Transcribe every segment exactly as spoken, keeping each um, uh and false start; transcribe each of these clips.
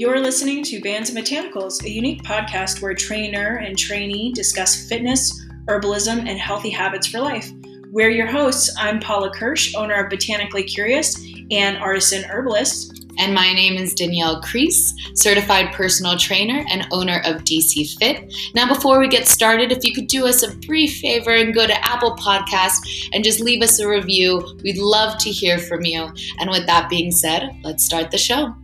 You're listening to Bands and Botanicals, a unique podcast where trainer and trainee discuss fitness, herbalism, and healthy habits for life. We're your hosts. I'm Paula Kirsch, owner of Botanically Curious and artisan herbalist. And my name is Danielle Crease, certified personal trainer and owner of D C Fit. Now, before we get started, if you could do us a brief favor and go to Apple Podcasts and just leave us a review, we'd love to hear from you. And with that being said, let's start the show.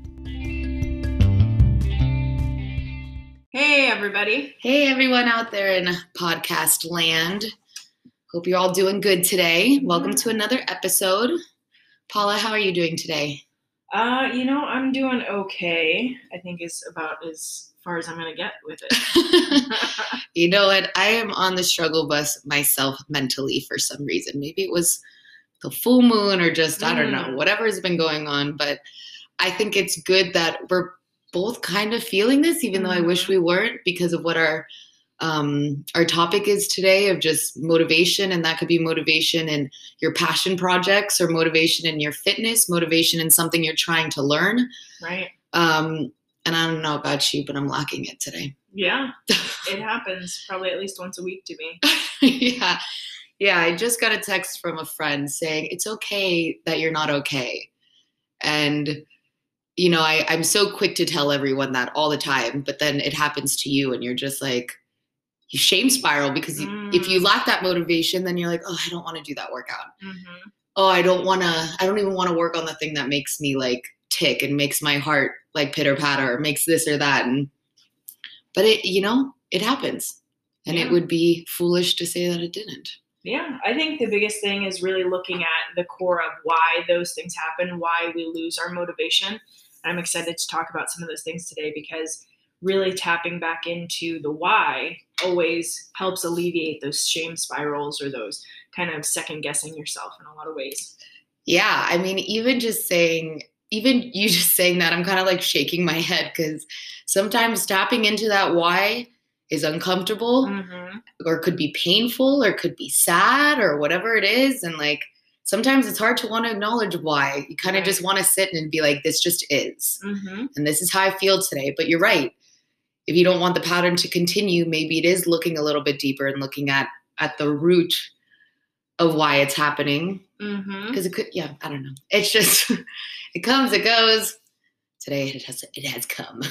Hey, everybody. Hey, everyone out there in podcast land. Hope you're all doing good today. Welcome to another episode. Paula, how are you doing today? Uh, you know, I'm doing okay. I think is about as far as I'm going to get with it. You know what? I am on the struggle bus myself mentally for some reason. Maybe it was the full moon or just, I don't know, whatever has been going on. But I think it's good that we're both kind of feeling this, even though I wish we weren't, because of what our um, our topic is today of just motivation. And that could be motivation in your passion projects or motivation in your fitness, motivation in something you're trying to learn. Right. Um, and I don't know about you, but I'm lacking it today. Yeah, it happens probably at least once a week to me. yeah. Yeah. I just got a text from a friend saying, it's okay that you're not okay. And you know, I, I'm so quick to tell everyone that all the time, but then it happens to you and you're just like, you shame spiral because you, mm. if you lack that motivation, then you're like, oh, I don't want to do that workout. Mm-hmm. Oh, I don't want to, I don't even want to work on the thing that makes me like tick and makes my heart like pitter patter or makes this or that. And, but it, you know, it happens and yeah. It would be foolish to say that it didn't. Yeah, I think the biggest thing is really looking at the core of why those things happen, why we lose our motivation. I'm excited to talk about some of those things today because really tapping back into the why always helps alleviate those shame spirals or those kind of second guessing yourself in a lot of ways. Yeah. I mean, even just saying, even you just saying that, I'm kind of like shaking my head because sometimes tapping into that why is uncomfortable mm-hmm. or could be painful or could be sad or whatever it is. And like, sometimes it's hard to want to acknowledge why. You kind of right. just want to sit and be like, this just is. Mm-hmm. And this is how I feel today. But you're right. If you don't want the pattern to continue, maybe it is looking a little bit deeper and looking at, at the root of why it's happening. Because mm-hmm. it could, yeah, I don't know. It's just, it comes, it goes. Today it has, it has come.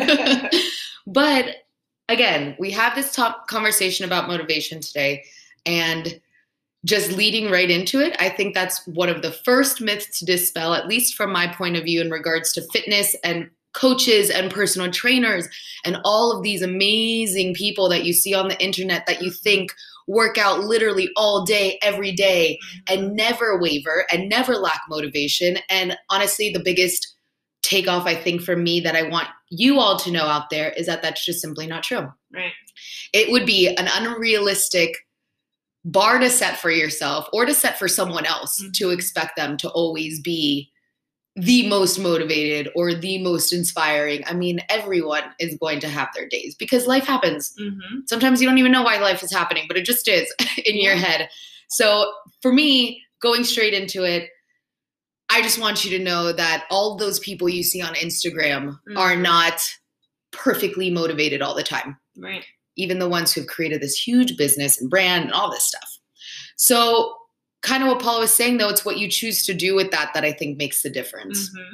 But again, we have this top conversation about motivation today. And just leading right into it, I think that's one of the first myths to dispel, at least from my point of view in regards to fitness and coaches and personal trainers and all of these amazing people that you see on the internet that you think work out literally all day, every day, and never waver and never lack motivation. And honestly, the biggest takeoff, I think, for me that I want you all to know out there is that that's just simply not true. Right. It would be an unrealistic bar to set for yourself or to set for someone else mm-hmm. to expect them to always be the most motivated or the most inspiring. I mean, everyone is going to have their days because life happens. Mm-hmm. Sometimes you don't even know why life is happening, but it just is in yeah. your head. So for me, going straight into it, I just want you to know that all those people you see on Instagram mm-hmm. are not perfectly motivated all the time. Right. Even the ones who've created this huge business and brand and all this stuff. So kind of what Paula was saying, though, it's what you choose to do with that that I think makes the difference. Mm-hmm.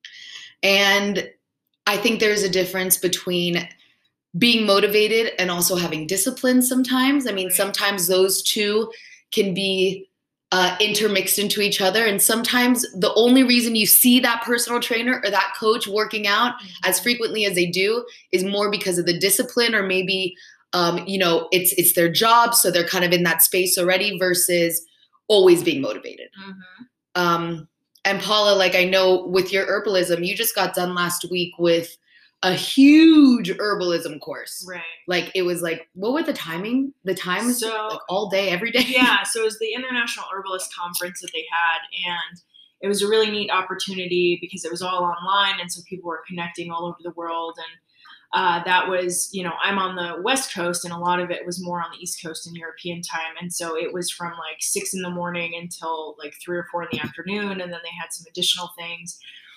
And I think there's a difference between being motivated and also having discipline sometimes. I mean, right. sometimes those two can be uh, intermixed into each other. And sometimes the only reason you see that personal trainer or that coach working out mm-hmm. as frequently as they do is more because of the discipline or maybe, um, you know, it's it's their job. So they're kind of in that space already versus always being motivated. Mm-hmm. Um, and Paula, like I know with your herbalism, you just got done last week with a huge herbalism course. Right. Like it was like, what were the timing? The times so, like all day, every day? Yeah. So it was the International Herbalist Conference that they had. And it was a really neat opportunity because it was all online. And so people were connecting all over the world. And uh, that was, you know, I'm on the West Coast and a lot of it was more on the East Coast in European time. And so it was from like six in the morning until like three or four in the afternoon. And then they had some additional things.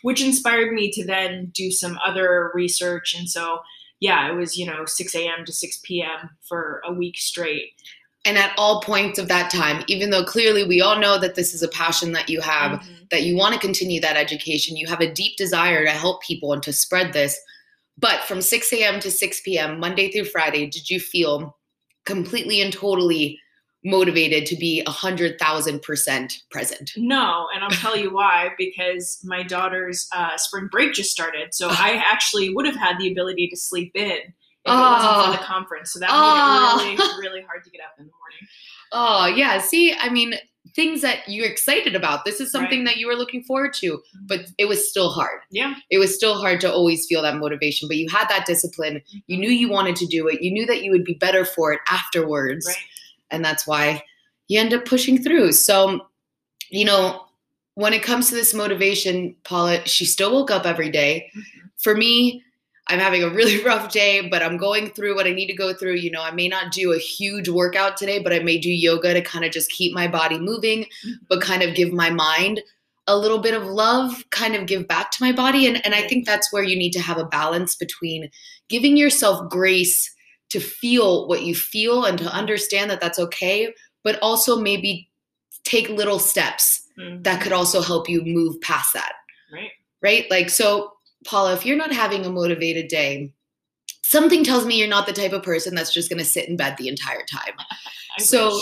which inspired me to then do some other research. And so, yeah, it was, you know, six a.m. to six p.m. for a week straight. And at all points of that time, even though clearly we all know that this is a passion that you have, mm-hmm. that you want to continue that education, you have a deep desire to help people and to spread this. But from six a.m. to six p.m., Monday through Friday, did you feel completely and totally motivated to be one hundred thousand percent present? No, and I'll tell you why, because my daughter's uh, spring break just started. So I actually would have had the ability to sleep in if it oh. wasn't for the conference. So that oh. made it really, really hard to get up in the morning. Oh, yeah. See, I mean, things that you're excited about. This is something right. that you were looking forward to, but it was still hard. Yeah. It was still hard to always feel that motivation, but you had that discipline. You knew you wanted to do it. You knew that you would be better for it afterwards. Right. And that's why you end up pushing through. So, you know, when it comes to this motivation, Paula, she still woke up every day. Mm-hmm. For me, I'm having a really rough day, but I'm going through what I need to go through. You know, I may not do a huge workout today, but I may do yoga to kind of just keep my body moving, but kind of give my mind a little bit of love, kind of give back to my body. And, and I think that's where you need to have a balance between giving yourself grace to feel what you feel and to understand that that's okay, but also maybe take little steps mm-hmm. that could also help you move past that. Right. Right? Like, so Paula, if you're not having a motivated day, something tells me you're not the type of person that's just going to sit in bed the entire time. so,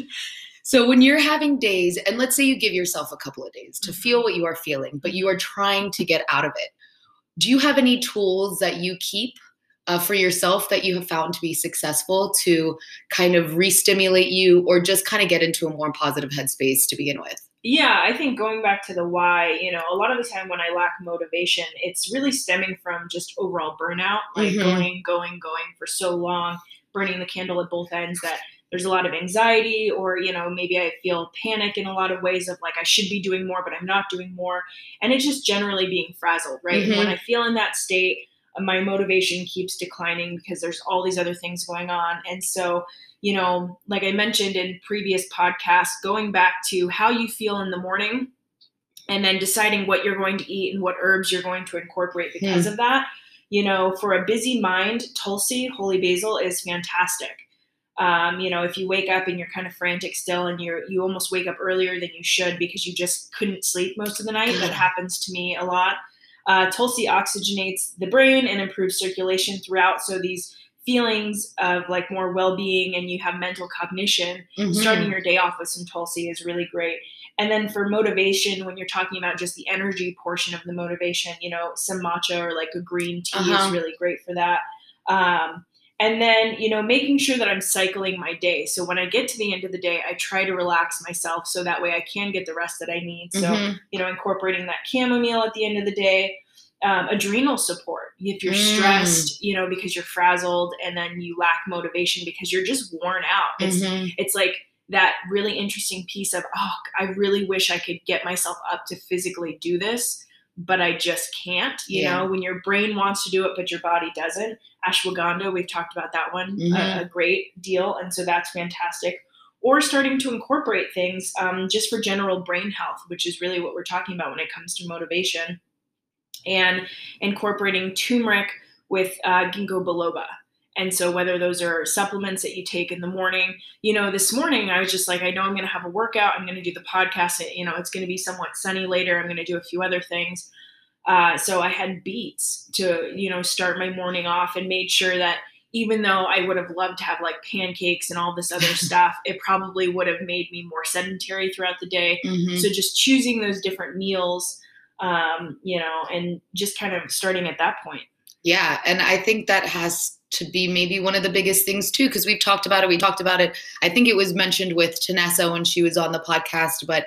so when you're having days, and let's say you give yourself a couple of days to mm-hmm. feel what you are feeling, but you are trying to get out of it, do you have any tools that you keep uh, for yourself that you have found to be successful to kind of re-stimulate you or just kind of get into a more positive headspace to begin with? Yeah, I think going back to the why, you know, a lot of the time when I lack motivation, it's really stemming from just overall burnout, like mm-hmm. going, going, going for so long, burning the candle at both ends, that there's a lot of anxiety, or, you know, maybe I feel panic in a lot of ways of like, I should be doing more, but I'm not doing more. And it's just generally being frazzled, right? Mm-hmm. And when I feel in that state, my motivation keeps declining because there's all these other things going on. And so, you know, like I mentioned in previous podcasts, going back to how you feel in the morning and then deciding what you're going to eat and what herbs you're going to incorporate because mm. of that. You know, for a busy mind, Tulsi, holy basil, is fantastic. Um, you know, if you wake up and you're kind of frantic still and you're, you almost wake up earlier than you should because you just couldn't sleep most of the night, that happens to me a lot. Uh, Tulsi oxygenates the brain and improves circulation throughout. So these feelings of like more well-being and you have mental cognition, mm-hmm. starting your day off with some Tulsi is really great. And then for motivation, when you're talking about just the energy portion of the motivation, you know, some matcha or like a green tea uh-huh. is really great for that. Um, and then, you know, making sure that I'm cycling my day. So when I get to the end of the day, I try to relax myself so that way I can get the rest that I need. So, mm-hmm. you know, incorporating that chamomile at the end of the day, um, adrenal support. If you're mm. stressed, you know, because you're frazzled and then you lack motivation because you're just worn out. It's, mm-hmm. it's like that really interesting piece of, oh, I really wish I could get myself up to physically do this, but I just can't, you yeah. know, when your brain wants to do it, but your body doesn't. Ashwagandha, we've talked about that one mm-hmm. a, a great deal. And so that's fantastic. Or starting to incorporate things um, just for general brain health, which is really what we're talking about when it comes to motivation, and incorporating turmeric with uh, ginkgo biloba. And so whether those are supplements that you take in the morning, you know, this morning I was just like, I know I'm going to have a workout. I'm going to do the podcast. You know, it's going to be somewhat sunny later. I'm going to do a few other things. Uh, so I had beets to, you know, start my morning off, and made sure that even though I would have loved to have like pancakes and all this other stuff, it probably would have made me more sedentary throughout the day. Mm-hmm. So just choosing those different meals, um, you know, and just kind of starting at that point. Yeah. And I think that has to be maybe one of the biggest things too, because we've talked about it. We talked about it. I think it was mentioned with Tanessa when she was on the podcast, but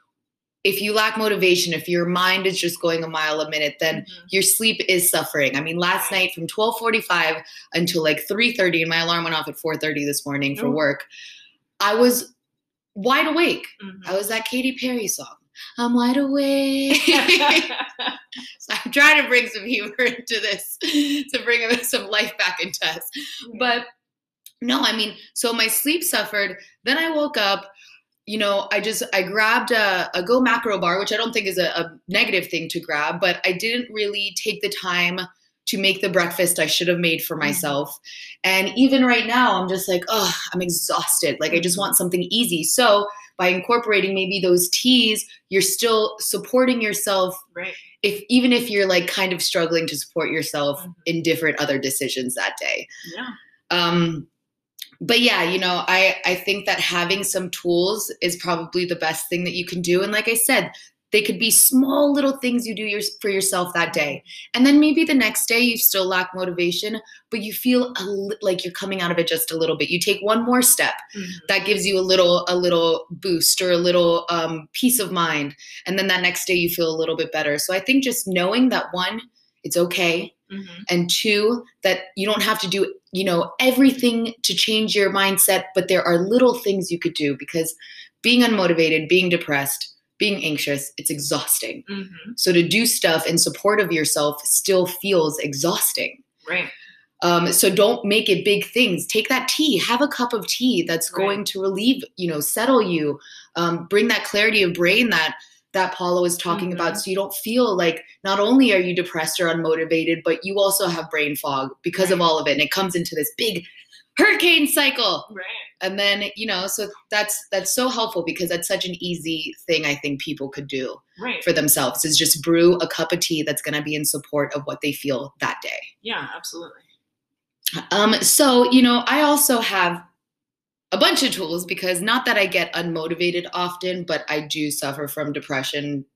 if you lack motivation, if your mind is just going a mile a minute, then mm-hmm. your sleep is suffering. I mean, last night from twelve forty-five until like three thirty, and my alarm went off at four thirty this morning for work, I was wide awake. Mm-hmm. I was that Katy Perry song. I'm wide awake. So I'm trying to bring some humor into this to bring some life back into us. Yeah. But no, I mean, so my sleep suffered. Then I woke up. you know, I just, I grabbed a, a Go Macro bar, which I don't think is a, a negative thing to grab, but I didn't really take the time to make the breakfast I should have made for myself. Mm-hmm. And even right now, I'm just like, oh, I'm exhausted. Like, I just want something easy. So by incorporating maybe those teas, you're still supporting yourself. Right. If, even if you're like kind of struggling to support yourself mm-hmm. in different other decisions that day. Yeah. Um, but yeah, you know, I, I think that having some tools is probably the best thing that you can do. And like I said, they could be small little things you do your, for yourself that day. And then maybe the next day you still lack motivation, but you feel a li- like you're coming out of it just a little bit. You take one more step mm-hmm. that gives you a little, a little boost or a little um, peace of mind. And then that next day you feel a little bit better. So I think just knowing that, one, it's okay. Mm-hmm. And two, that you don't have to do, you know, everything to change your mindset, but there are little things you could do, because being unmotivated, being depressed, being anxious, it's exhausting. Mm-hmm. So to do stuff in support of yourself still feels exhausting. Right. Um, so don't make it big things. Take that tea, have a cup of tea that's right. going to relieve, you know, settle you, um, bring that clarity of brain that that Paula was talking mm-hmm. about. So you don't feel like not only are you depressed or unmotivated, but you also have brain fog because right. of all of it. And it comes into this big hurricane cycle. Right. And then, you know, so that's, that's so helpful, because that's such an easy thing I think people could do right. for themselves, is just brew a cup of tea that's going to be in support of what they feel that day. Yeah, absolutely. Um, so, you know, I also have a bunch of tools, because not that I get unmotivated often, but I do suffer from depression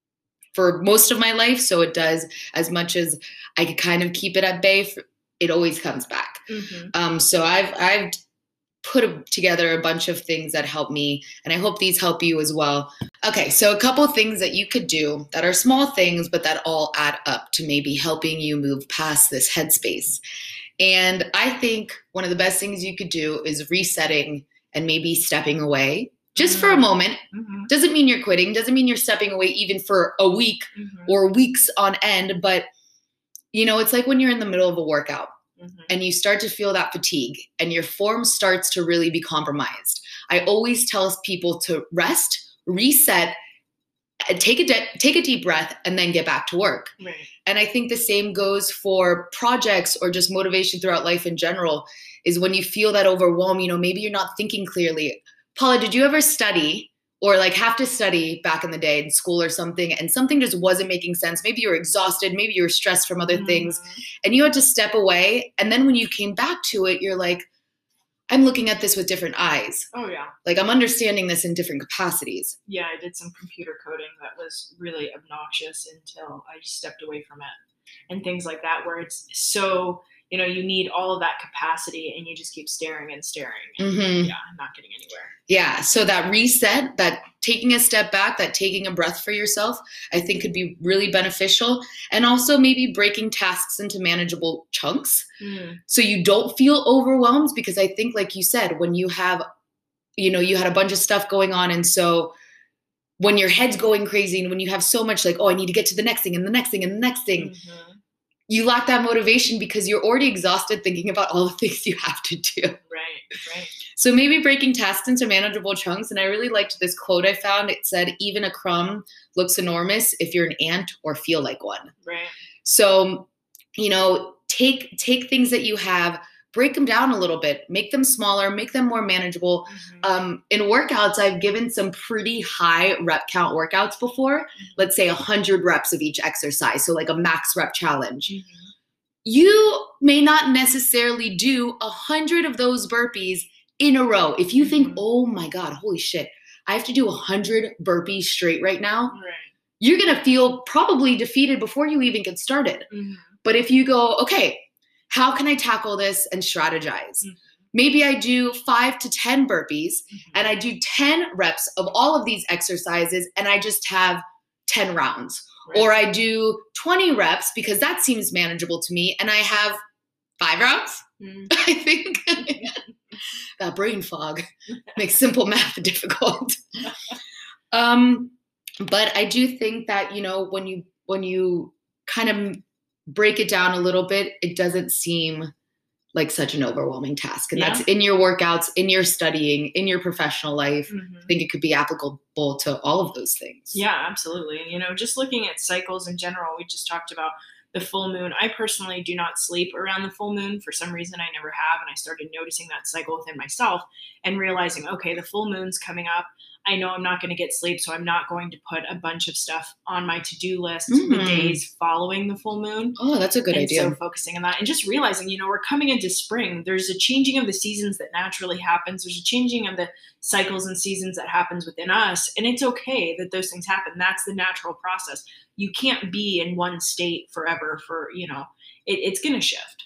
for most of my life. So it does, as much as I could kind of keep it at bay, for, it always comes back. Mm-hmm. Um, so I've, I've put a, together a bunch of things that help me, and I hope these help you as well. Okay. So a couple of things that you could do that are small things, but that all add up to maybe helping you move past this headspace. And I think one of the best things you could do is resetting and maybe stepping away just mm-hmm. for a moment. Mm-hmm. Doesn't mean you're quitting. Doesn't mean you're stepping away even for a week mm-hmm. or weeks on end. But, you know, it's like when you're in the middle of a workout mm-hmm. and you start to feel that fatigue and your form starts to really be compromised. I always tell people to rest, reset, take a de- take a deep breath, and then get back to work. Right. And I think the same goes for projects or just motivation throughout life in general, is when you feel that overwhelm, you know, maybe you're not thinking clearly. Paula, did you ever study or like have to study back in the day in school or something, and something just wasn't making sense? Maybe you were exhausted, maybe you were stressed from other mm-hmm. things, and you had to step away. And then when you came back to it, you're like, I'm looking at this with different eyes. Oh, yeah. Like, I'm understanding this in different capacities. Yeah, I did some computer coding that was really obnoxious until I stepped away from it. And things like that, where it's so, you know, you need all of that capacity and you just keep staring and staring. And mm-hmm. yeah, not getting anywhere. Yeah. So that reset, that taking a step back, that taking a breath for yourself, I think could be really beneficial. And also maybe breaking tasks into manageable chunks mm. so you don't feel overwhelmed. Because I think, like you said, when you have, you know, you had a bunch of stuff going on. And so when your head's going crazy and when you have so much like, oh, I need to get to the next thing and the next thing and the next thing, mm-hmm. you lack that motivation because you're already exhausted thinking about all the things you have to do. Right, right. So maybe breaking tasks into manageable chunks. And I really liked this quote I found. It said, even a crumb looks enormous if you're an ant or feel like one. Right. So, you know, take take things that you have, break them down a little bit, make them smaller, make them more manageable. Mm-hmm. Um, in workouts, I've given some pretty high rep count workouts before. Mm-hmm. Let's say one hundred reps of each exercise. So like a max rep challenge. Mm-hmm. You may not necessarily do one hundred of those burpees in a row. If you think, mm-hmm. oh my God, holy shit, I have to do one hundred burpees straight right now. Right. You're going to feel probably defeated before you even get started. Mm-hmm. But if you go, okay, how can I tackle this and strategize? Mm-hmm. Maybe I do five to ten burpees mm-hmm. and I do ten reps of all of these exercises and I just have ten rounds. Right. Or I do twenty reps because that seems manageable to me and I have five rounds. Mm-hmm. I think that brain fog makes simple math difficult. um, but I do think that, you know, when you when you kind of break it down a little bit, it doesn't seem like such an overwhelming task. And Yeah. that's in your workouts, in your studying, in your professional life. Mm-hmm. I think it could be applicable to all of those things. Yeah, absolutely. You know, just looking at cycles in general, we just talked about the full moon. I personally do not sleep around the full moon. For some reason, I never have. And I started noticing that cycle within myself and realizing, okay, the full moon's coming up. I know I'm not going to get sleep, so I'm not going to put a bunch of stuff on my to-do list Mm. the days following the full moon. Oh, that's a good and idea. So focusing on that and just realizing, you know, we're coming into spring. There's a changing of the seasons that naturally happens. There's a changing of the cycles and seasons that happens within us. And it's okay that those things happen. That's the natural process. You can't be in one state forever for, you know, it, it's going to shift.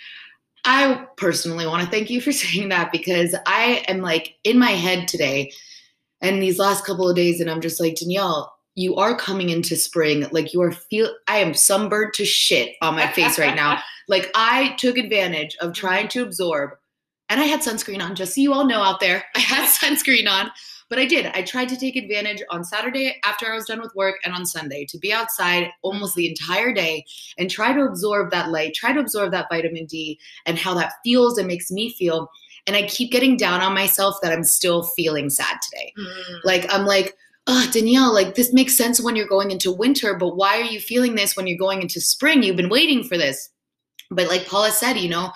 I personally want to thank you for saying that, because I am like in my head today and these last couple of days, and I'm just like, Danielle, you are coming into spring. Like you are feel, I am sunburned to shit on my face right now. Like I took advantage of trying to absorb, and I had sunscreen on, just so you all know out there, I had sunscreen on, but I did. I tried to take advantage on Saturday after I was done with work and on Sunday to be outside almost the entire day and try to absorb that light, try to absorb that vitamin D and how that feels and makes me feel. And I keep getting down on myself that I'm still feeling sad today. Mm. Like, I'm like, oh, Danielle, like this makes sense when you're going into winter, but why are you feeling this when you're going into spring? You've been waiting for this. But like Paula said, you know,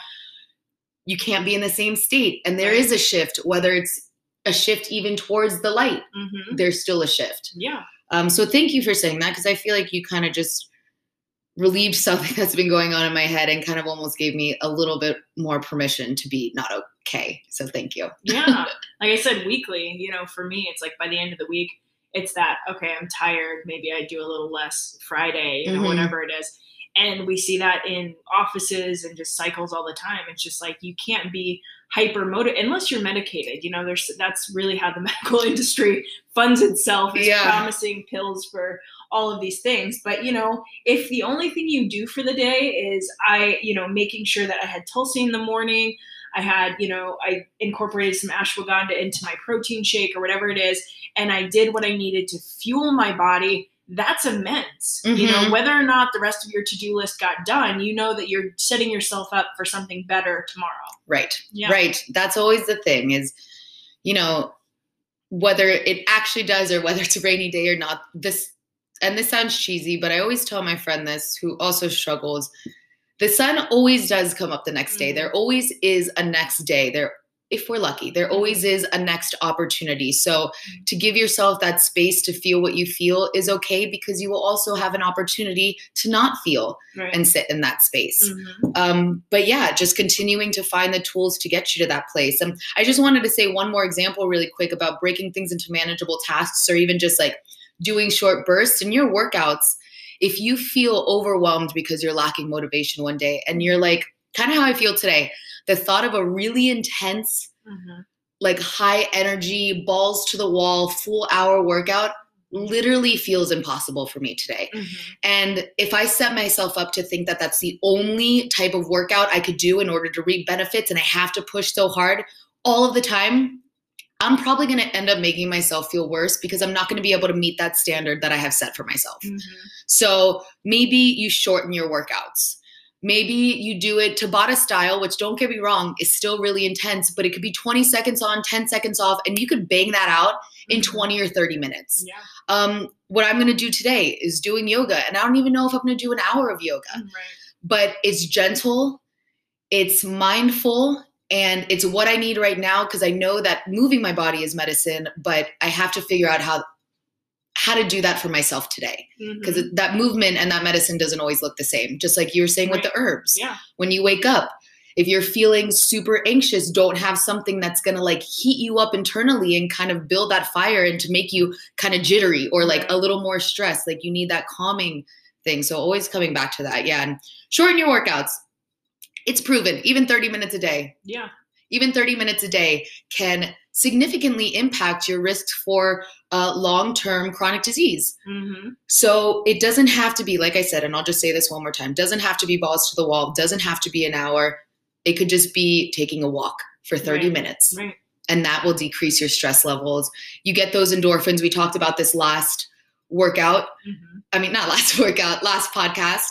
you can't be in the same state. And there is a shift, whether it's a shift even towards the light, mm-hmm. there's still a shift. Yeah. Um, so thank you for saying that, because I feel like you kind of just relieved something that's been going on in my head and kind of almost gave me a little bit more permission to be not okay. So thank you. Yeah. Like I said, weekly, you know, for me, it's like by the end of the week, it's that, okay, I'm tired. Maybe I do a little less Friday, you know, mm-hmm. whatever it is. And we see that in offices and just cycles all the time. It's just like, you can't be hyper motivated unless you're medicated. You know, there's, that's really how the medical industry funds itself, is yeah. promising pills for all of these things. But, you know, if the only thing you do for the day is I, you know, making sure that I had Tulsi in the morning, I had, you know, I incorporated some ashwagandha into my protein shake or whatever it is, and I did what I needed to fuel my body, that's immense. Mm-hmm. You know, whether or not the rest of your to-do list got done, you know that you're setting yourself up for something better tomorrow. Right. Yeah. Right. That's always the thing is, you know, whether it actually does or whether it's a rainy day or not, this, and this sounds cheesy, but I always tell my friend this, who also struggles, the sun always does come up the next day. Mm-hmm. There always is a next day. There, if we're lucky, there always is a next opportunity. So to give yourself that space to feel what you feel is okay, because you will also have an opportunity to not feel right. and sit in that space. Mm-hmm. Um, but yeah, just continuing to find the tools to get you to that place. And I just wanted to say one more example really quick about breaking things into manageable tasks, or even just like doing short bursts in your workouts. If you feel overwhelmed because you're lacking motivation one day and you're like, kind of how I feel today, the thought of a really intense, mm-hmm. like high energy, balls to the wall, full hour workout literally feels impossible for me today. Mm-hmm. And if I set myself up to think that that's the only type of workout I could do in order to reap benefits and I have to push so hard all of the time, I'm probably going to end up making myself feel worse, because I'm not going to be able to meet that standard that I have set for myself. Mm-hmm. So maybe you shorten your workouts. Maybe you do it Tabata style, which, don't get me wrong, is still really intense, but it could be twenty seconds on, ten seconds off, and you could bang that out in twenty or thirty minutes. Yeah. Um, what I'm going to do today is doing yoga, and I don't even know if I'm going to do an hour of yoga, right. but it's gentle, it's mindful, and it's what I need right now, because I know that moving my body is medicine, but I have to figure out how how to do that for myself today. Because mm-hmm. that movement and that medicine doesn't always look the same. Just like you were saying right. with the herbs. Yeah. When you wake up, if you're feeling super anxious, don't have something that's going to like heat you up internally and kind of build that fire and to make you kind of jittery or like right. a little more stressed. Like you need that calming thing. So always coming back to that. Yeah. And shorten your workouts. It's proven, even thirty minutes a day. Yeah. Even thirty minutes a day can significantly impact your risks for uh, long-term chronic disease. Mm-hmm. So it doesn't have to be, like I said, and I'll just say this one more time, doesn't have to be balls to the wall, doesn't have to be an hour. It could just be taking a walk for thirty right. minutes. Right. And that will decrease your stress levels. You get those endorphins. We talked about this last workout. Mm-hmm. I mean, not last workout, last podcast.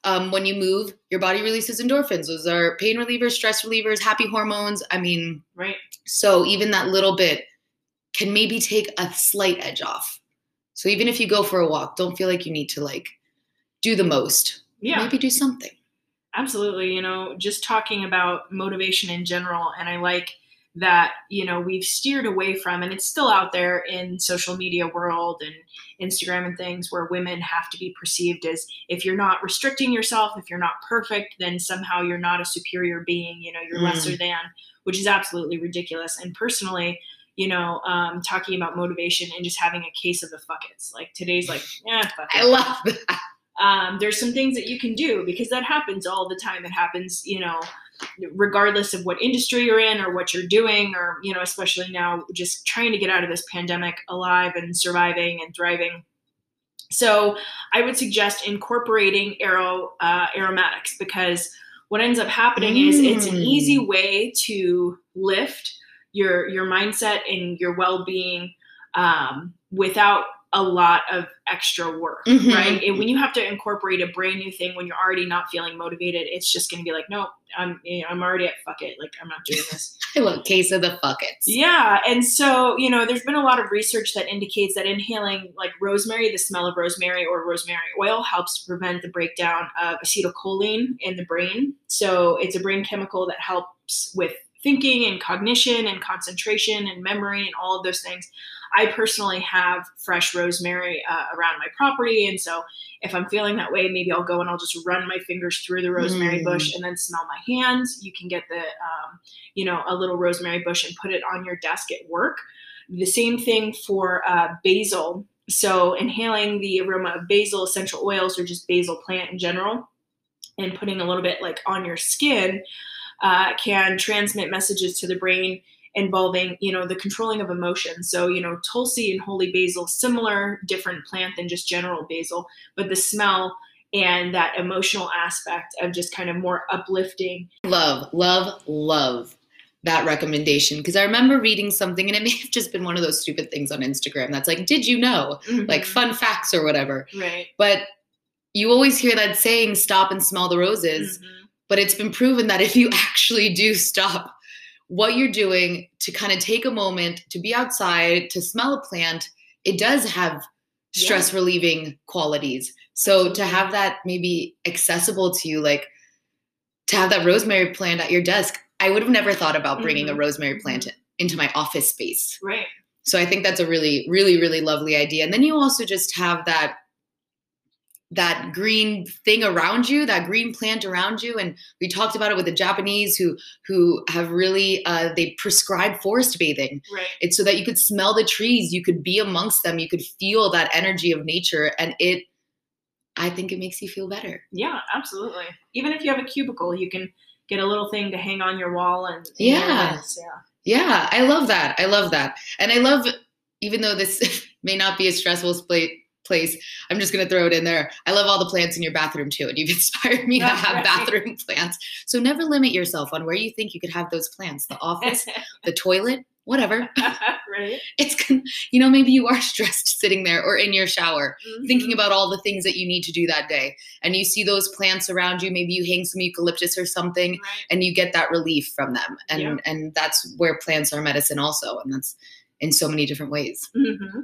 Um, when you move, your body releases endorphins. Those are pain relievers, stress relievers, happy hormones. I mean, right. So even that little bit can maybe take a slight edge off. So even if you go for a walk, don't feel like you need to like do the most. Yeah. Maybe do something. Absolutely. You know, just talking about motivation in general. And I like that, you know, we've steered away from, and it's still out there in social media world and Instagram and things, where women have to be perceived as, if you're not restricting yourself, if you're not perfect, then somehow you're not a superior being, you know, you're mm. lesser than, which is absolutely ridiculous. And personally, you know, um, talking about motivation and just having a case of the fuck it's, like today's like, yeah, fuck it. I love that. Um, there's some things that you can do, because that happens all the time. It happens, you know, regardless of what industry you're in or what you're doing, or, you know, especially now just trying to get out of this pandemic alive and surviving and thriving. So I would suggest incorporating aero, uh, aromatics, because what ends up happening mm. is it's an easy way to lift your, your mindset and your well-being, um, without a lot of extra work, mm-hmm. right? And when you have to incorporate a brand new thing, when you're already not feeling motivated, it's just going to be like, no, I'm, you know, I'm already at fuck it. Like, I'm not doing this. I love case of the fuck it's. Yeah. And so, you know, there's been a lot of research that indicates that inhaling like rosemary, the smell of rosemary or rosemary oil, helps to prevent the breakdown of acetylcholine in the brain. So it's a brain chemical that helps with thinking and cognition and concentration and memory and all of those things. I personally have fresh rosemary uh, around my property. And so if I'm feeling that way, maybe I'll go and I'll just run my fingers through the rosemary mm. bush and then smell my hands. You can get the, um, you know, a little rosemary bush and put it on your desk at work. The same thing for uh, basil. So inhaling the aroma of basil, essential oils, or just basil plant in general, and putting a little bit like on your skin uh, can transmit messages to the brain involving, you know, the controlling of emotions. So, you know, Tulsi and holy basil, similar, different plant than just general basil, but the smell and that emotional aspect of just kind of more uplifting. Love, love, love that recommendation. Because I remember reading something, and it may have just been one of those stupid things on Instagram that's like, did you know? Mm-hmm. Like fun facts or whatever. Right. But you always hear that saying, stop and smell the roses. Mm-hmm. But it's been proven that if you actually do stop what you're doing to kind of take a moment to be outside, to smell a plant, it does have stress yeah. relieving qualities. So Absolutely. To have that maybe accessible to you, like to have that rosemary plant at your desk, I would have never thought about bringing mm-hmm. a rosemary plant into my office space. Right. So I think that's a really, really, really lovely idea. And then you also just have that that green thing around you, that green plant around you. And we talked about it with the Japanese who, who have really, uh, they prescribe forest bathing. Right. It's so that you could smell the trees, you could be amongst them, you could feel that energy of nature. And it, I think it makes you feel better. Yeah, absolutely. Even if you have a cubicle, you can get a little thing to hang on your wall. And, and yeah. yeah. Yeah. I love that. I love that. And I love, even though this may not be a stressful place, place. I'm just going to throw it in there. I love all the plants in your bathroom too. And you've inspired me That's to have right. bathroom plants. So never limit yourself on where you think you could have those plants, the office, the toilet, whatever. Right. It's, you know, maybe you are stressed sitting there or in your shower, mm-hmm. thinking about all the things that you need to do that day. And you see those plants around you. Maybe you hang some eucalyptus or something right. and you get that relief from them. And, yeah. and that's where plants are medicine also. And that's in so many different ways. Mm-hmm.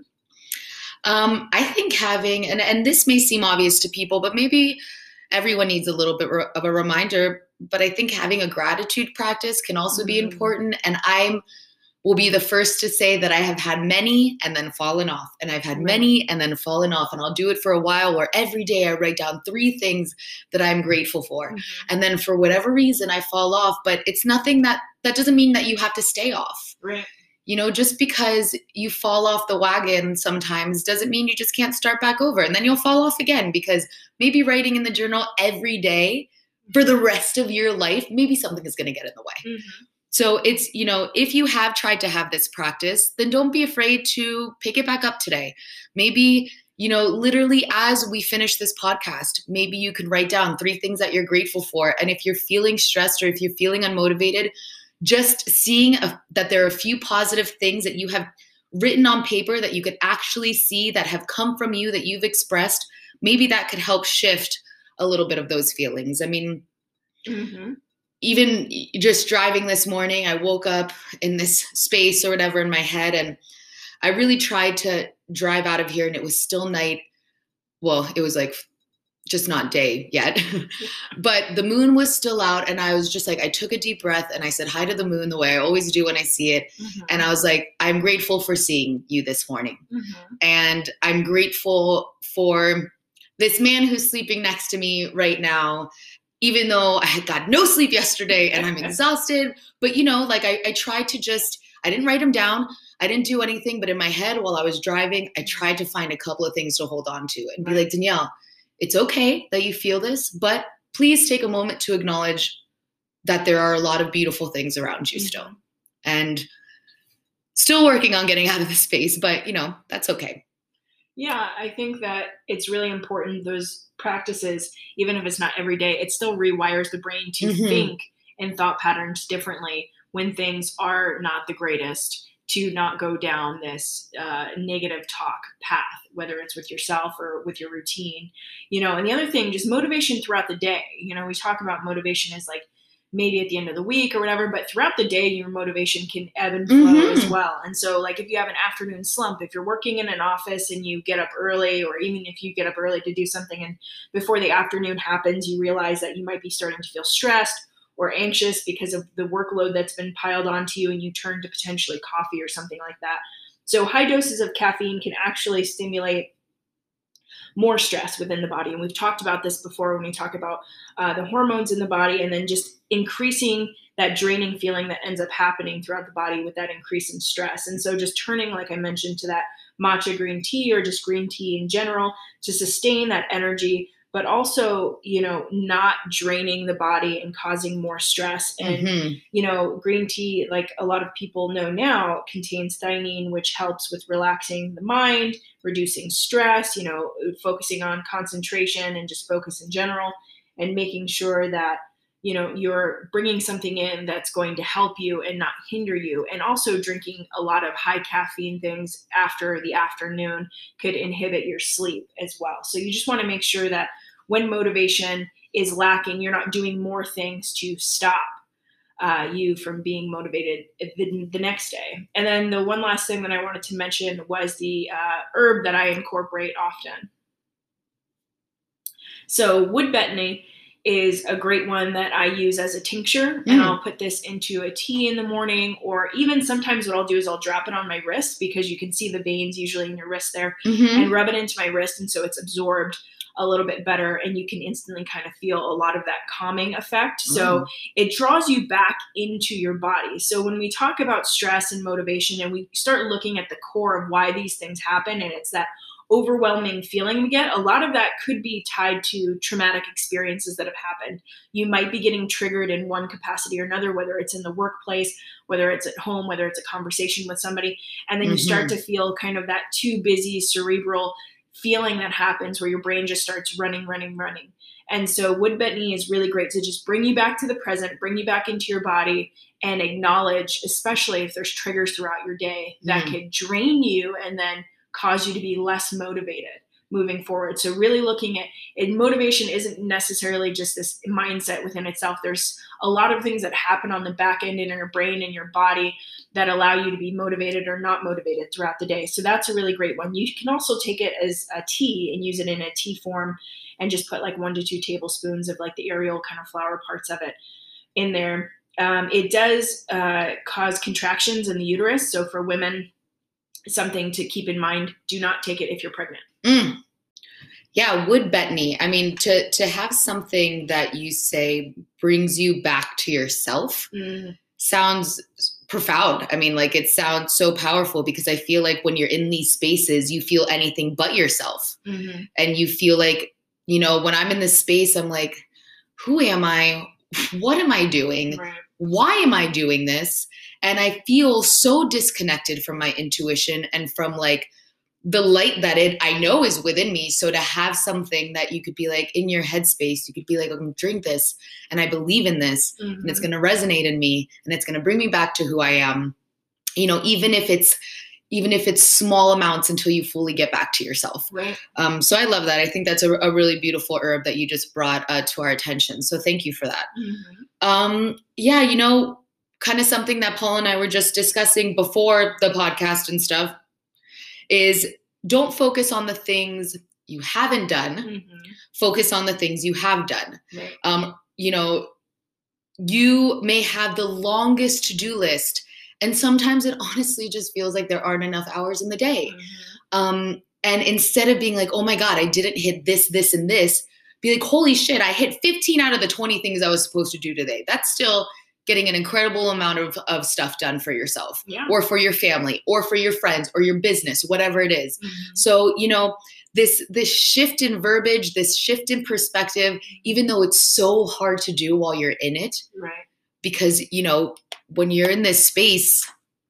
Um, I think having, and, and this may seem obvious to people, but maybe everyone needs a little bit of a reminder, but I think having a gratitude practice can also mm-hmm. be important. And I will be the first to say that I have had many and then fallen off, and I've had many and then fallen off. And I'll do it for a while where every day I write down three things that I'm grateful for. Mm-hmm. And then for whatever reason I fall off, but it's nothing that, that doesn't mean that you have to stay off. Right. You know, just because you fall off the wagon sometimes doesn't mean you just can't start back over. And then you'll fall off again, because maybe writing in the journal every day for the rest of your life, maybe something is going to get in the way. Mm-hmm. So it's, you know, if you have tried to have this practice, then don't be afraid to pick it back up today. Maybe, you know, literally as we finish this podcast, maybe you can write down three things that you're grateful for. And if you're feeling stressed or if you're feeling unmotivated, just seeing a, that there are a few positive things that you have written on paper that you could actually see that have come from you, that you've expressed, maybe that could help shift a little bit of those feelings. I mean, Mm-hmm. even just driving this morning, I woke up in this space or whatever in my head, and I really tried to drive out of here, and it was still night. Well, it was like just not day yet, but the moon was still out, and I was just like, I took a deep breath and I said hi to the moon the way I always do when I see it. Mm-hmm. And I was like, I'm grateful for seeing you this morning. Mm-hmm. And I'm grateful for this man who's sleeping next to me right now, even though I had got no sleep yesterday and I'm exhausted. But, you know, like I, I tried to just, I didn't write him down. I didn't do anything, but in my head while I was driving, I tried to find a couple of things to hold on to and be like, Danielle, it's okay that you feel this, but please take a moment to acknowledge that there are a lot of beautiful things around you mm-hmm. still. And still working on getting out of the space, but you know, that's okay. Yeah, I think that it's really important, those practices, even if it's not every day, it still rewires the brain to mm-hmm. think in thought patterns differently when things are not the greatest, to not go down this uh, negative talk path, whether it's with yourself or with your routine, you know. And the other thing, just motivation throughout the day. You know, we talk about motivation as like maybe at the end of the week or whatever, but throughout the day, your motivation can ebb and flow mm-hmm. as well. And so like if you have an afternoon slump, if you're working in an office and you get up early, or even if you get up early to do something and before the afternoon happens, you realize that you might be starting to feel stressed or anxious because of the workload that's been piled onto you, and you turn to potentially coffee or something like that. So high doses of caffeine can actually stimulate more stress within the body. And we've talked about this before when we talk about uh, the hormones in the body, and then just increasing that draining feeling that ends up happening throughout the body with that increase in stress. And so just turning, like I mentioned, to that matcha green tea or just green tea in general to sustain that energy, but also, you know, not draining the body and causing more stress. And, mm-hmm. you know, green tea, like a lot of people know now, contains theanine, which helps with relaxing the mind, reducing stress, you know, focusing on concentration and just focus in general, and making sure that, you know, you're bringing something in that's going to help you and not hinder you. And also drinking a lot of high caffeine things after the afternoon could inhibit your sleep as well. So you just want to make sure that when motivation is lacking, you're not doing more things to stop uh, you from being motivated the, the next day. And then the one last thing that I wanted to mention was the uh, herb that I incorporate often. So wood betony is a great one that I use as a tincture, mm. and I'll put this into a tea in the morning, or even sometimes what I'll do is I'll drop it on my wrist, because you can see the veins usually in your wrist there, mm-hmm. and rub it into my wrist. And so it's absorbed a little bit better, and you can instantly kind of feel a lot of that calming effect. Mm. So it draws you back into your body. So when we talk about stress and motivation, and we start looking at the core of why these things happen, and it's that overwhelming feeling we get, a lot of that could be tied to traumatic experiences that have happened. You might be getting triggered in one capacity or another, whether it's in the workplace, whether it's at home, whether it's a conversation with somebody, and then mm-hmm. you start to feel kind of that too busy cerebral feeling that happens where your brain just starts running, running, running. And so wood betony is really great to just bring you back to the present, bring you back into your body, and acknowledge, especially if there's triggers throughout your day that mm-hmm. could drain you and then cause you to be less motivated moving forward. So really looking at it, motivation isn't necessarily just this mindset within itself. There's a lot of things that happen on the back end in your brain and your body that allow you to be motivated or not motivated throughout the day. So that's a really great one. You can also take it as a tea and use it in a tea form, and just put like one to two tablespoons of like the aerial kind of flower parts of it in there. Um, it does uh, cause contractions in the uterus. So for women, something to keep in mind, do not take it if you're pregnant. Mm. Yeah, wood betony. I mean, to to have something that you say brings you back to yourself mm. sounds profound. I mean, like it sounds so powerful, because I feel like when you're in these spaces, you feel anything but yourself. Mm-hmm. And you feel like, you know, when I'm in this space, I'm like, who am I? What am I doing? Right. Why am I doing this? And I feel so disconnected from my intuition and from like the light that it I know is within me. So to have something that you could be like in your headspace, you could be like, I'm gonna drink this and I believe in this, mm-hmm. and it's gonna resonate in me, and it's gonna bring me back to who I am. You know, even if it's, even if it's small amounts until you fully get back to yourself. Right. Um, so I love that. I think that's a, a really beautiful herb that you just brought uh, to our attention. So thank you for that. Mm-hmm. Um, yeah, you know, kind of something that Paul and I were just discussing before the podcast and stuff is don't focus on the things you haven't done. Mm-hmm. Focus on the things you have done. Right. Um, you know, you may have the longest to-do list, and sometimes it honestly just feels like there aren't enough hours in the day. Mm-hmm. Um, and instead of being like, oh my God, I didn't hit this, this, and this, be like, holy shit, I hit fifteen out of the twenty things I was supposed to do today. That's still getting an incredible amount of, of stuff done for yourself, yeah. or for your family, or for your friends, or your business, whatever it is. Mm-hmm. So, you know, this, this shift in verbiage, this shift in perspective, even though it's so hard to do while you're in it, right. because, you know, when you're in this space,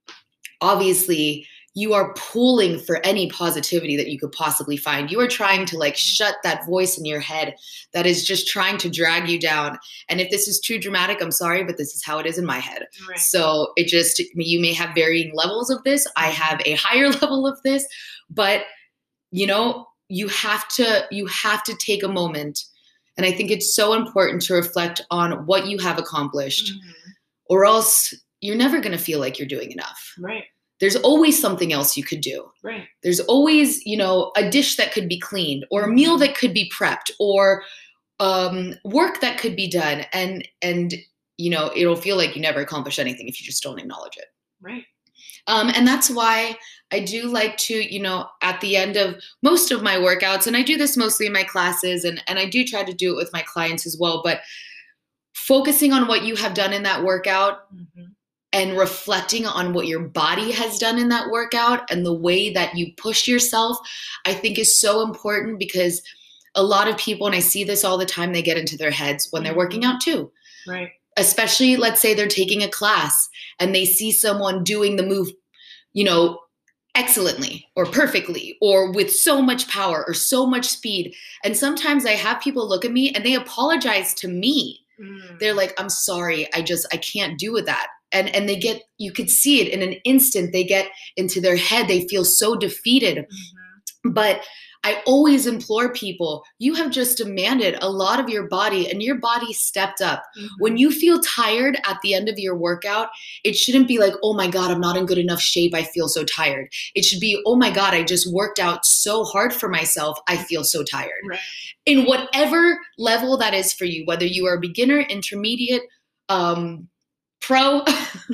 obviously you are pulling for any positivity that you could possibly find. You are trying to like shut that voice in your head that is just trying to drag you down. And if this is too dramatic, I'm sorry, but this is how it is in my head. Right. So it just, you may have varying levels of this. I have a higher level of this, but you know, you have to, you have to take a moment. And I think it's so important to reflect on what you have accomplished, mm-hmm. or else you're never going to feel like you're doing enough. Right. There's always something else you could do. Right. There's always, you know, a dish that could be cleaned, or a meal that could be prepped, or um, work that could be done. And, and, you know, it'll feel like you never accomplish anything if you just don't acknowledge it. Right. Um, and that's why I do like to, you know, at the end of most of my workouts, and I do this mostly in my classes, and, and I do try to do it with my clients as well, but focusing on what you have done in that workout, mm-hmm. and reflecting on what your body has done in that workout and the way that you push yourself, I think is so important, because a lot of people, and I see this all the time, they get into their heads when they're working out too. Right. Especially, let's say they're taking a class and they see someone doing the move, you know, excellently or perfectly or with so much power or so much speed. And sometimes I have people look at me and they apologize to me. Mm. They're like, I'm sorry, I just, I can't do with that. And and they get, you could see it in an instant, they get into their head, they feel so defeated. Mm-hmm. But I always implore people, you have just demanded a lot of your body, and your body stepped up. Mm-hmm. When you feel tired at the end of your workout, it shouldn't be like, oh my God, I'm not in good enough shape, I feel so tired. It should be, oh my God, I just worked out so hard for myself, I feel so tired. Right. In whatever level that is for you, whether you are a beginner, intermediate, um, pro,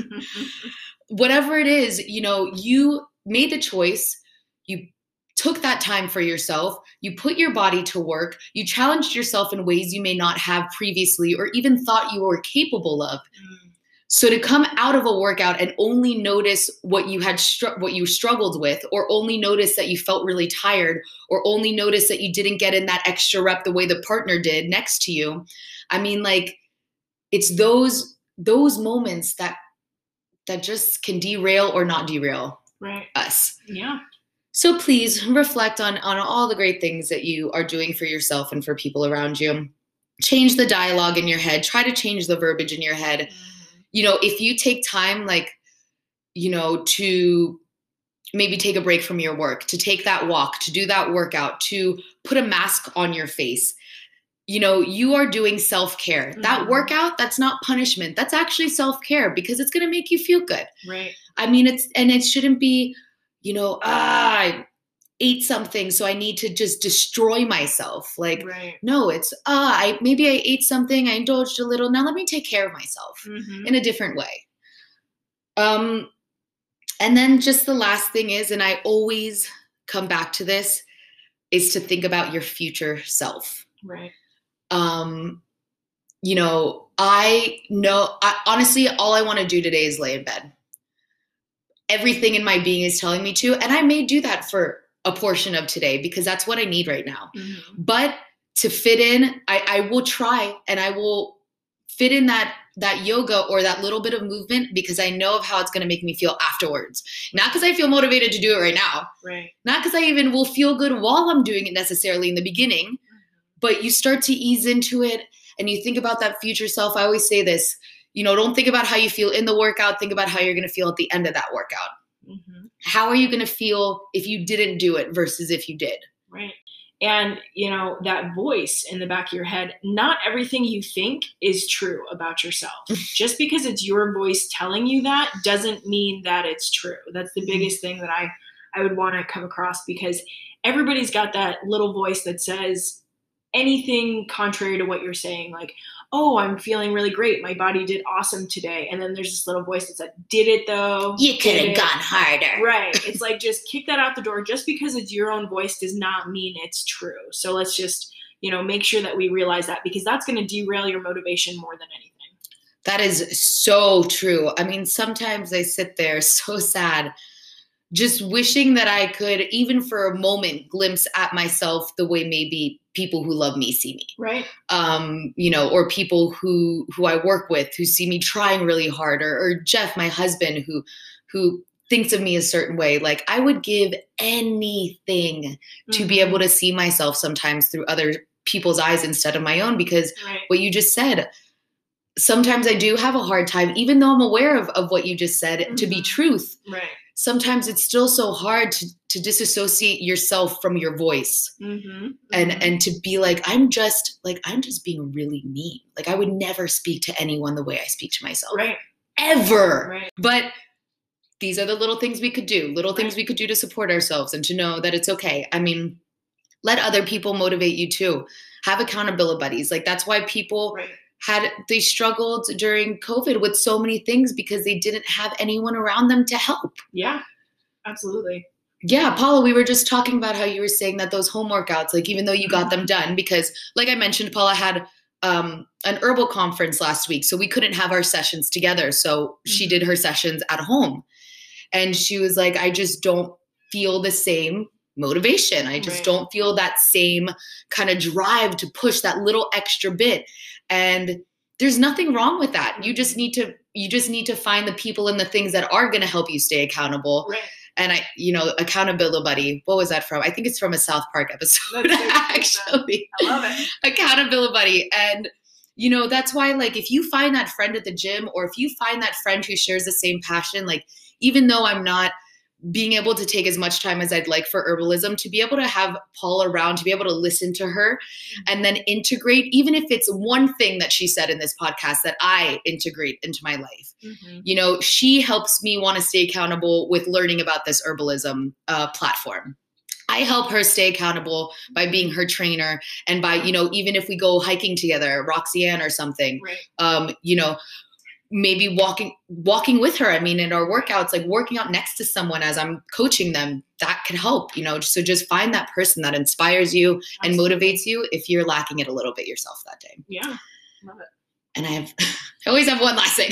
whatever it is, you know, you made the choice, you took that time for yourself, you put your body to work, you challenged yourself in ways you may not have previously or even thought you were capable of. Mm. So to come out of a workout and only notice what you had str- what you struggled with, or only notice that you felt really tired, or only notice that you didn't get in that extra rep the way the partner did next to you. I mean, like, it's those those moments that that just can derail or not derail right. us. Yeah. So please reflect on, on all the great things that you are doing for yourself and for people around you. Change the dialogue in your head. Try to change the verbiage in your head. Mm-hmm. You know, if you take time, like, you know, to maybe take a break from your work, to take that walk, to do that workout, to put a mask on your face, you know, you are doing self-care. Mm-hmm. That workout, that's not punishment. That's actually self-care, because it's going to make you feel good. Right. I mean, it's, and it shouldn't be, you know, ah, I ate something, so I need to just destroy myself. Like, right. no, it's, ah, I, maybe I ate something, I indulged a little. Now let me take care of myself mm-hmm. in a different way. Um, and then just the last thing is, and I always come back to this, is to think about your future self. Right. Um, you know, I know, I, honestly, all I want to do today is lay in bed. Everything in my being is telling me to, and I may do that for a portion of today because that's what I need right now. Mm-hmm. But to fit in, I, I will try, and I will fit in that that yoga or that little bit of movement, because I know of how it's going to make me feel afterwards. Not because I feel motivated to do it right now. Right. Not because I even will feel good while I'm doing it necessarily in the beginning, mm-hmm. but you start to ease into it and you think about that future self. I always say this, you know, don't think about how you feel in the workout. Think about how you're going to feel at the end of that workout. Mm-hmm. How are you going to feel if you didn't do it versus if you did? Right. And, you know, that voice in the back of your head, not everything you think is true about yourself. Just because it's your voice telling you that doesn't mean that it's true. That's the biggest thing that I, I would want to come across, because everybody's got that little voice that says anything contrary to what you're saying. Like, oh, I'm feeling really great. My body did awesome today. And then there's this little voice that said, did it though? You could have gone harder. Right. It's like, just kick that out the door. Just because it's your own voice does not mean it's true. So let's just, you know, make sure that we realize that, because that's going to derail your motivation more than anything. That is so true. I mean, sometimes I sit there so sad, just wishing that I could, even for a moment, glimpse at myself the way maybe people who love me see me. Right. Um, you know, or people who who I work with who see me trying really hard, or, or Jeff, my husband, who who thinks of me a certain way. Like, I would give anything mm-hmm. to be able to see myself sometimes through other people's eyes instead of my own, because right. what you just said, sometimes I do have a hard time, even though I'm aware of, of what you just said mm-hmm. to be truth. Right. Sometimes it's still so hard to, to disassociate yourself from your voice mm-hmm. and, mm-hmm. and to be like, I'm just like, I'm just being really mean. Like, I would never speak to anyone the way I speak to myself. Right. Ever. Right. But these are the little things we could do, little right. things we could do to support ourselves and to know that it's okay. I mean, let other people motivate you too. Have accountability buddies. Like, that's why people right. had, they struggled during COVID with so many things, because they didn't have anyone around them to help. Yeah, absolutely. Yeah, Paula, we were just talking about how you were saying that those home workouts, like, even though you got them done, because like I mentioned, Paula had um, an herbal conference last week, so we couldn't have our sessions together. So she did her sessions at home, and she was like, I just don't feel the same motivation. I just right. don't feel that same kind of drive to push that little extra bit. And there's nothing wrong with that. You just need to, you just need to find the people and the things that are going to help you stay accountable. Right. And I, you know, accountability buddy. What was that from? I think it's from a South Park episode, actually. I love it. Accountability buddy. And, you know, that's why, like, if you find that friend at the gym, or if you find that friend who shares the same passion, like, even though I'm not being able to take as much time as I'd like for herbalism, to be able to have Paula around, to be able to listen to her and then integrate, even if it's one thing that she said in this podcast that I integrate into my life. Mm-hmm. You know, she helps me want to stay accountable with learning about this herbalism uh, platform. I help her stay accountable by being her trainer, and by, you know, even if we go hiking together, Roxanne or something, right. um, you know, maybe walking, walking with her. I mean, in our workouts, like working out next to someone as I'm coaching them, that can help, you know, so just find that person that inspires you and Absolutely. motivates you if you're lacking it a little bit yourself that day. Yeah. Love it. And I have, I always have one last thing.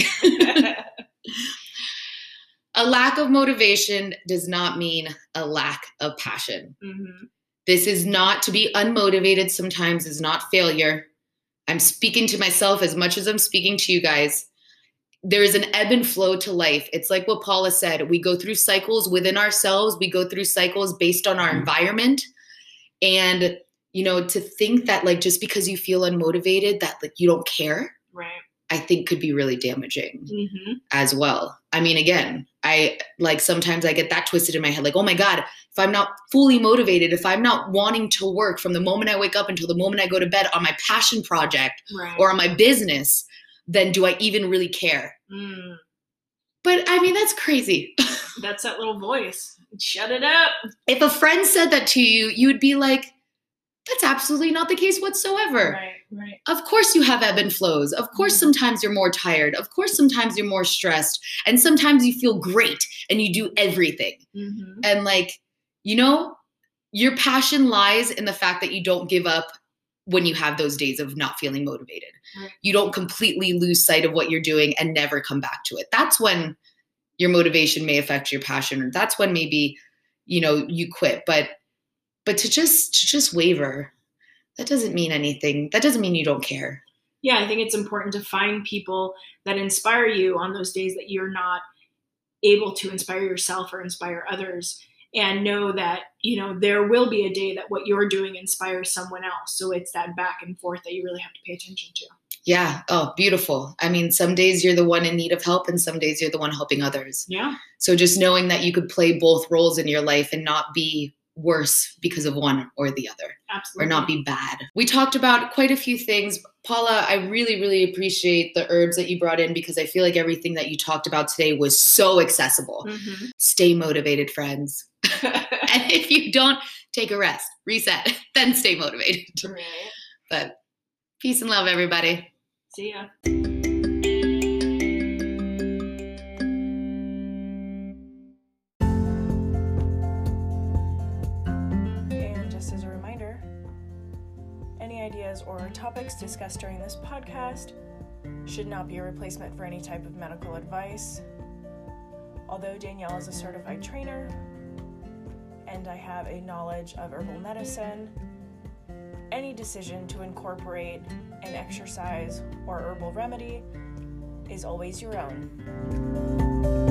A lack of motivation does not mean a lack of passion. Mm-hmm. This is not, to be unmotivated sometimes is not failure. I'm speaking to myself as much as I'm speaking to you guys. There is an ebb and flow to life. It's like what Paula said. We go through cycles within ourselves. We go through cycles based on our environment. And, you know, to think that, like, just because you feel unmotivated, that, like, you don't care, right. I think could be really damaging mm-hmm. as well. I mean, again, I like, sometimes I get that twisted in my head. Like, oh my God, if I'm not fully motivated, if I'm not wanting to work from the moment I wake up until the moment I go to bed on my passion project right. or on my business, then do I even really care? Mm. But I mean, that's crazy. That's that little voice. Shut it up. If a friend said that to you, you would be like, that's absolutely not the case whatsoever. Right, right. Of course you have ebb and flows. Of course, mm-hmm. sometimes you're more tired. Of course, sometimes you're more stressed. And sometimes you feel great and you do everything. Mm-hmm. And, like, you know, your passion lies in the fact that you don't give up when you have those days of not feeling motivated. Right. You don't completely lose sight of what you're doing and never come back to it. That's when your motivation may affect your passion, or that's when maybe, you know, you quit. But but to just to just waver, that doesn't mean anything. That doesn't mean you don't care. Yeah, I think it's important to find people that inspire you on those days that you're not able to inspire yourself or inspire others. And know that, you know, there will be a day that what you're doing inspires someone else. So it's that back and forth that you really have to pay attention to. Yeah. Oh, beautiful. I mean, some days you're the one in need of help and some days you're the one helping others. Yeah. So just knowing that you could play both roles in your life and not be worse because of one or the other. Absolutely. Or not be bad. We talked about quite a few things. Paula, I really, really appreciate the herbs that you brought in because I feel like everything that you talked about today was so accessible. Mm-hmm. Stay motivated, friends. And if you don't, take a rest, reset, then stay motivated. Right. But peace and love, everybody. See ya. And just as a reminder, any ideas or topics discussed during this podcast should not be a replacement for any type of medical advice. Although Danielle is a certified trainer and I have a knowledge of herbal medicine, any decision to incorporate an exercise or herbal remedy is always your own.